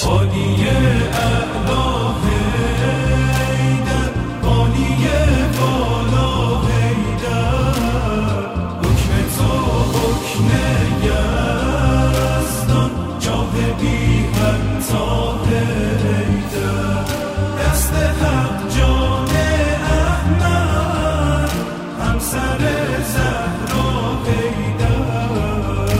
عالی اعلا حیدر، عالی بالا حیدر، حکم تو حکم یزدان، جاه بی همتا حیدر، دست حق جان احمد، همسر زهرا حیدر.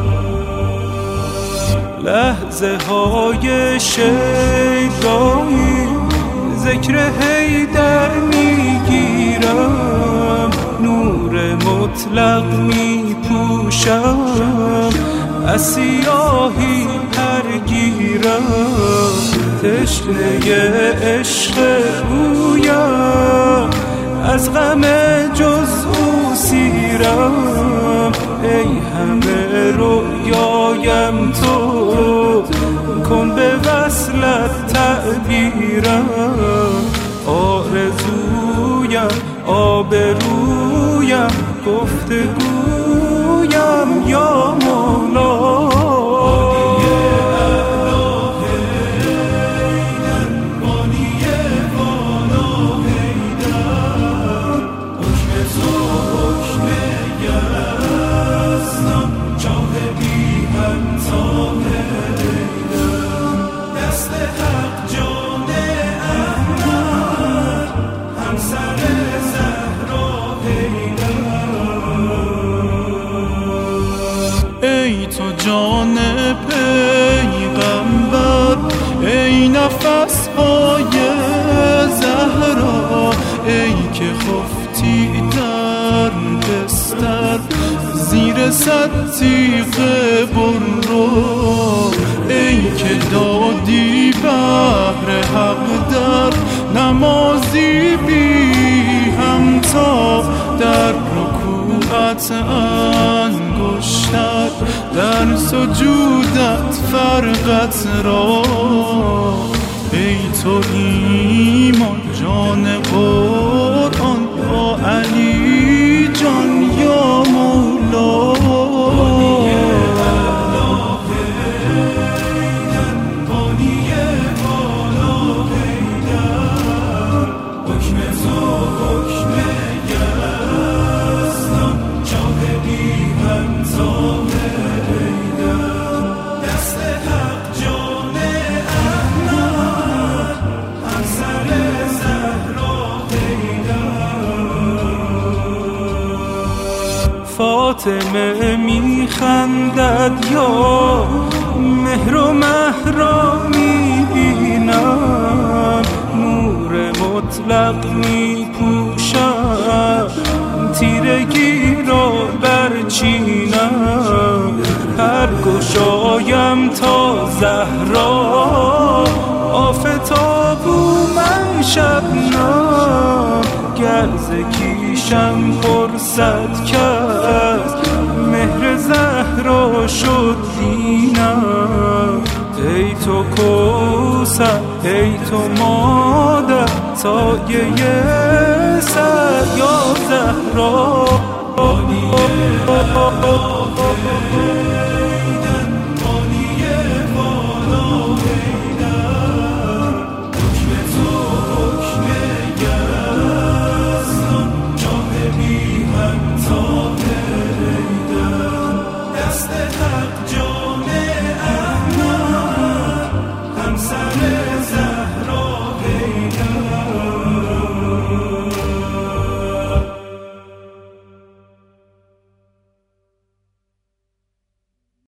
لحظه های شیدایی ذکر حیدر میگیرم، نور مطلق میپوشم، از سیاهی پرگیرم، تشنه عشق اویم، از غم جز او سیرم. ای همه رویایم تو، کن به وصلت تعبیرم، آرزویم آبرویم گفتگویم یا مولا. ای تو جان پیغمبر، ای نفس های زهرا، ای که خفتی در بستر زیر صد تیغ برو، ای که دادی بهر حق در نمازی بی همتا، در رکوعت انگشتر در سجودت فرقت را. ای تو ایمان جان قرآن با علی جان یا مولا. فاطمه میخندد یا مهر و مهرا میبینم، نور مطلق میپوشم، تیرگی را برچینم، هر گشایم تا زهرا، آفتابو من شبنم، گرز کیشم پرسد کرد، مهر زهرا شد دینم. ای تو کوثر ای تو مادر، سایه سر یا زهرا. دست حق جان احمد، همسر